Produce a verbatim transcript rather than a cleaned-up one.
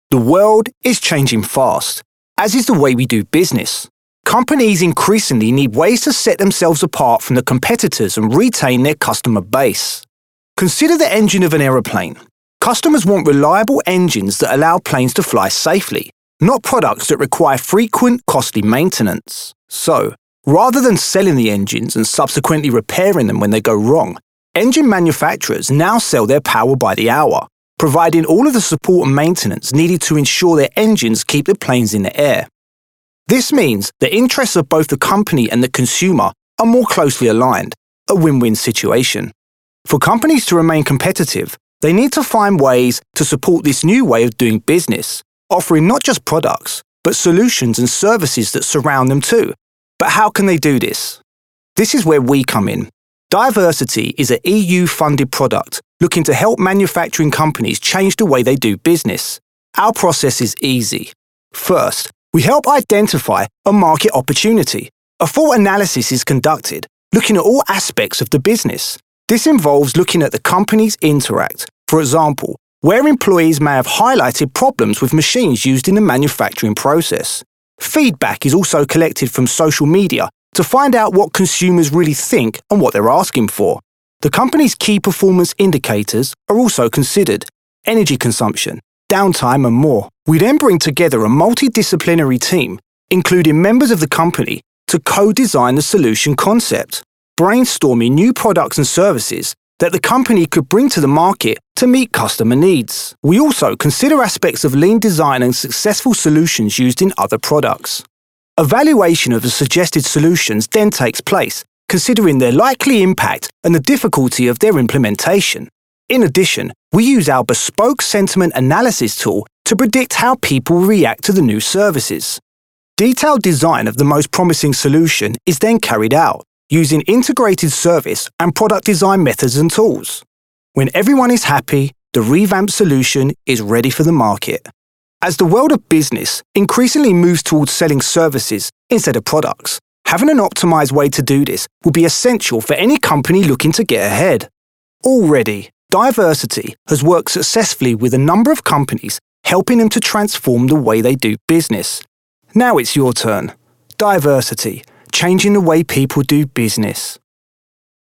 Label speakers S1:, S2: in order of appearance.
S1: The world is changing fast, as is the way we do business. Companies increasingly need ways to set themselves apart from the competitors and retain their customer base. Consider the engine of an aeroplane. Customers want reliable engines that allow planes to fly safely, not products that require frequent, costly maintenance. So, rather than selling the engines and subsequently repairing them when they go wrong, engine manufacturers now sell their power by the hour, providing all of the support and maintenance needed to ensure their engines keep the planes in the air. This means the interests of both the company and the consumer are more closely aligned, a win-win situation. For companies to remain competitive, they need to find ways to support this new way of doing business, offering not just products, but solutions and services that surround them too. But how can they do this? This is where we come in. Diversity is an E U-funded product looking to help manufacturing companies change the way they do business. Our process is easy. First, we help identify a market opportunity. A full analysis is conducted, looking at all aspects of the business. This involves looking at the companies interact. For example, where employees may have highlighted problems with machines used in the manufacturing process. Feedback is also collected from social media to find out what consumers really think and what they're asking for. The company's key performance indicators are also considered: energy consumption, downtime, and more. We then bring together a multidisciplinary team, including members of the company, to co-design the solution concept, brainstorming new products and services that the company could bring to the market to meet customer needs. We also consider aspects of lean design and successful solutions used in other products. Evaluation of the suggested solutions then takes place, considering their likely impact and the difficulty of their implementation. In addition, we use our bespoke sentiment analysis tool to predict how people react to the new services. Detailed design of the most promising solution is then carried out, using integrated service and product design methods and tools. When everyone is happy, the revamped solution is ready for the market. As the world of business increasingly moves towards selling services instead of products, having an optimized way to do this will be essential for any company looking to get ahead. Already, Diversity has worked successfully with a number of companies, helping them to transform the way they do business. Now it's your turn. Diversity, changing the way people do business.